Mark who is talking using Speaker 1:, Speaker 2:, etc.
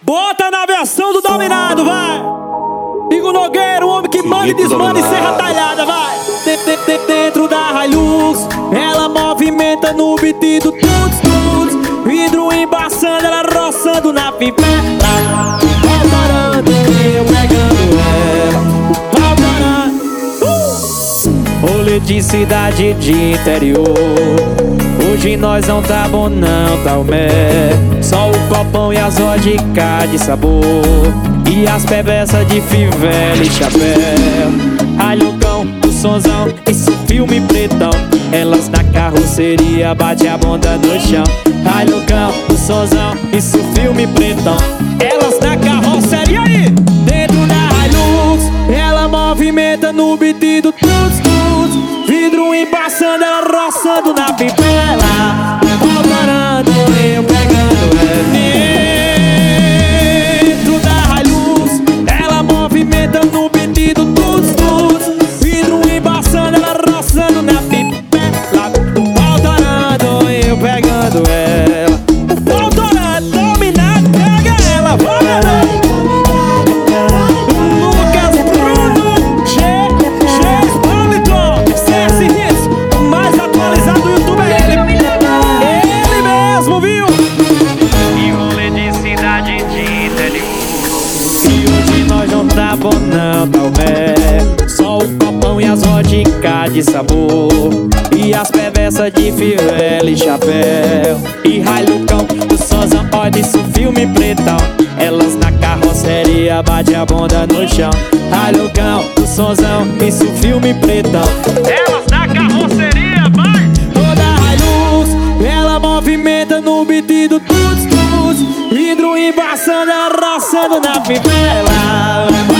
Speaker 1: Bota na versão do dominado, vai! Igor Nogueira, o homem que manda e desmanda em Serra Talhada, vai! Dentro da Hilux, ela movimenta no beat do tuts. Vidro embaçando, ela roçando na pipeta. Voltarando, eu pegando ela. Voltarando. Rolê de cidade de interior. Hoje nós não tá bom não, tá o mé. Só o copão e as vodka de sabor. E as pebeças de fivela e chapéu. Ralhocão, o sonzão, esse filme pretão. Elas na carroceria, bate a bunda no chão. Ralhocão, o sonzão, isso filme pretão. Elas na carroceria aí, dentro da Hilux, ela movimenta no beat do tuts. Vidro embaçando, ela roçando na pipela. Voltarando, eu pegando dentro da Hilux, ela movimenta no beat do tuts. Vidro embaçando, ela roçando na pipela. Voltarando, eu pegando ela. Voltarando, dominado, pega ela. Voltarando. Tá bom não, tá o mé. Só o copão e as vodka de sabor. E as peveças de fivela e chapéu. E ralhocão, o sonzão, olha isso filme pretão. Elas na carroceria, bate a bunda no chão. Ralhocão, o sonzão, isso filme pretão. Elas na carroceria, vai! Toda Hilux, ela movimenta no beat do tuts. Vidro embaçando, ela roçando na pipela.